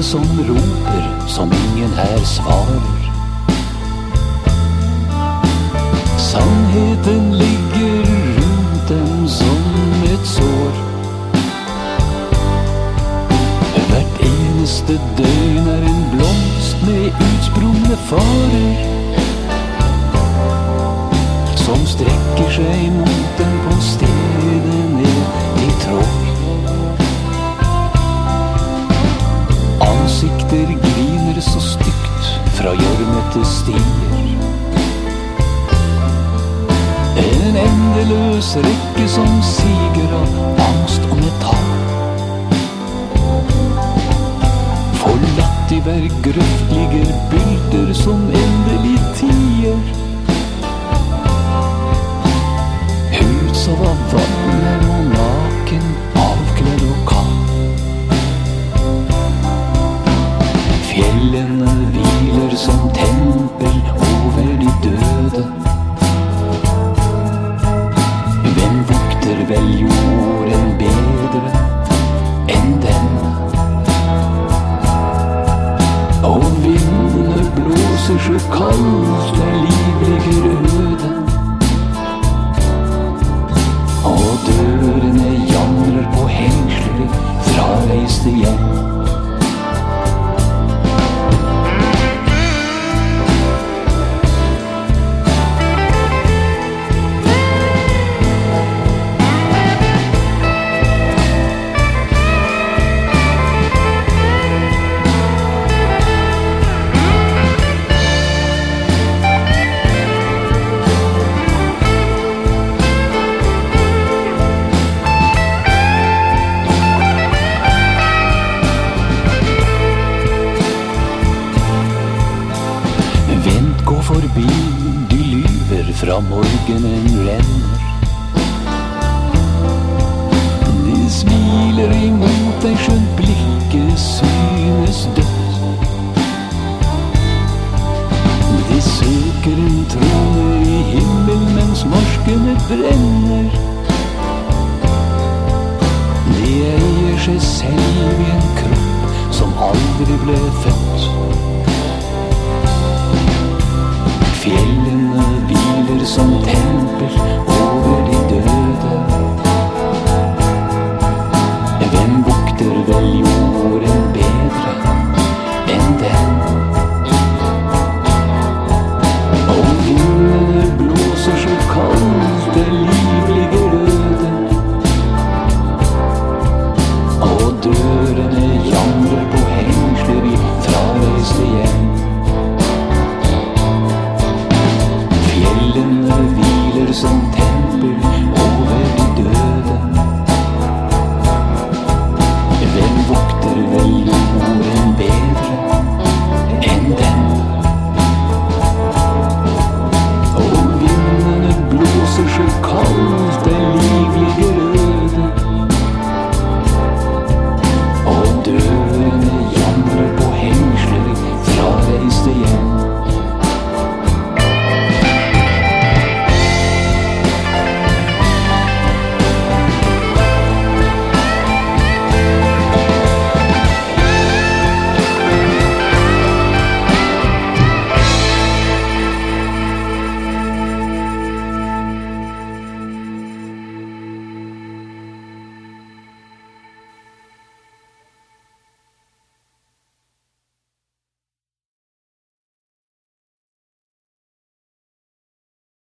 som roper, som ingen her svarer. Sannheten ligger rundt dem som et sår. Hvert eneste døgn er en blomst med utsprungne farer, som strekker seg mot dem på stedet ned i tråd. Ansikter griner så stygt fra gjørmete stier. En endeløs rekke som siger av angst og metall. Forlatt i hver grøft ligger bylder som endelig tier. Hudsav av vann og naken, avkledd og kald. Fjellene hviler som tempel over de døde. Hvem vokter vel jorden bedre enn denne? Og vindene blåser så kaldt der liv ligger øde. Og dørene jamrer på hengsler fra reiste hjem. Forbi, de lyver fra morgenen renner. De smiler imot deg, skjønt blikket synes dødt. De søker en trone i himmel mens marskene brenner. De eier seg selv i en kropp som aldri ble født. Fjellene hviler som tempel over de døde. Hvem vokter vel jorden bedre enn den? Og vindene blåser så kaldt der liv ligger øde. Og dørene jamrer på hengsler i frareiste hjem.